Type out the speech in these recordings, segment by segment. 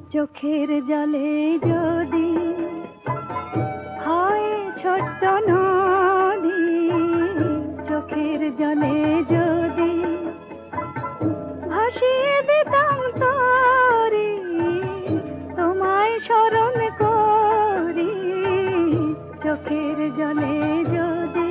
চোখের জলে যদি হয় ছোট্ট নদী, চোখের জলে যদি ভাসিয়ে দিতাম তরি, তোমায় স্মরণ করি, চোখের জলে যদি।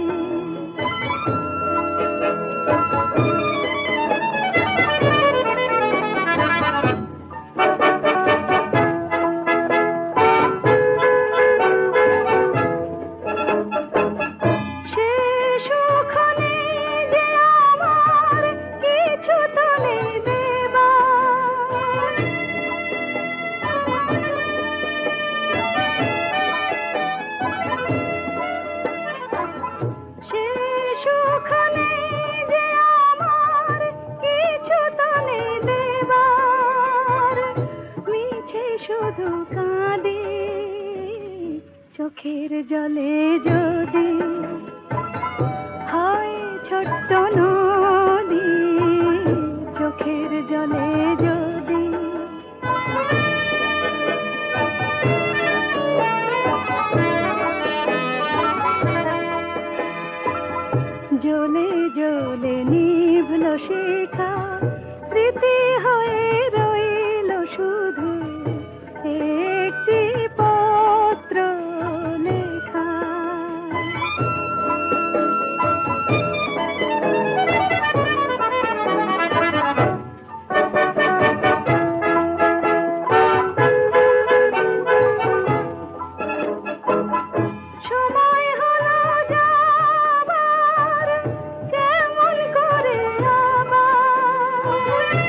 শুধু কাঁদে চোখের জলে যদি হয় ছোট্ট নদী, চোখের জলে যদি। জ্বলে জ্বলে নিভল শিখা, স্মৃতি হয়ে রইল শুধু একটি পত্র লেখা। সময় হলো যাবার, কেমন করে আবার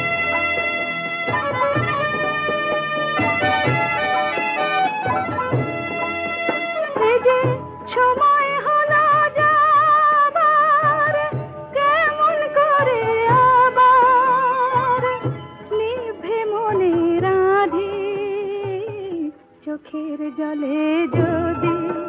সময় হলো যাবার, কেমন করে আবার নিভে মনে রাধি, চোখের জলে যদি।